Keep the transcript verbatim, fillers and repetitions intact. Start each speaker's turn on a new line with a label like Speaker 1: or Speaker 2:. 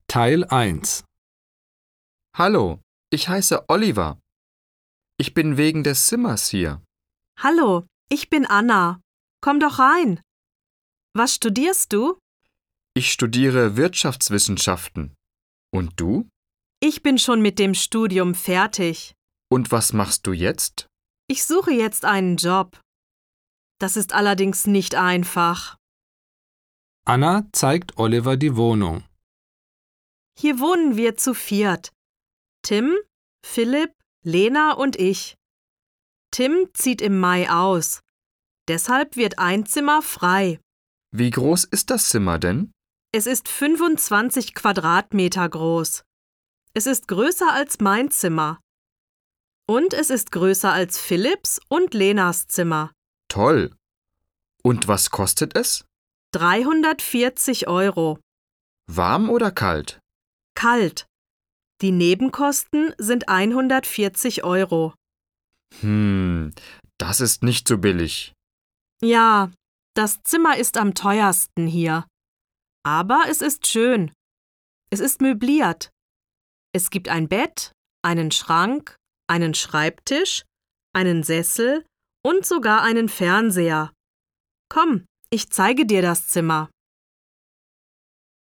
Speaker 1: Teil eins.
Speaker 2: Hallo, ich heiße Oliver. Ich bin wegen des Zimmers hier.
Speaker 3: Hallo, ich bin Anna. Komm doch rein. Was studierst du?
Speaker 2: Ich studiere Wirtschaftswissenschaften. Und du?
Speaker 3: Ich bin schon mit dem Studium fertig.
Speaker 2: Und was machst du jetzt?
Speaker 3: Ich suche jetzt einen Job. Das ist allerdings nicht einfach.
Speaker 1: Anna zeigt Oliver die Wohnung.
Speaker 3: Hier wohnen wir zu viert. Tim, Philipp, Lena und ich. Tim zieht im Mai aus. Deshalb wird ein Zimmer frei.
Speaker 2: Wie groß ist das Zimmer denn?
Speaker 3: Es ist fünfundzwanzig Quadratmeter groß. Es ist größer als mein Zimmer. Und es ist größer als Philipps und Lenas Zimmer.
Speaker 2: Toll. Und was kostet es?
Speaker 3: dreihundertvierzig Euro.
Speaker 2: Warm oder kalt?
Speaker 3: Kalt. Die Nebenkosten sind hundertvierzig Euro.
Speaker 2: Hm, das ist nicht so billig.
Speaker 3: Ja, das Zimmer ist am teuersten hier. Aber es ist schön. Es ist möbliert. Es gibt ein Bett, einen Schrank, einen Schreibtisch, einen Sessel und sogar einen Fernseher. Komm, ich zeige dir das Zimmer.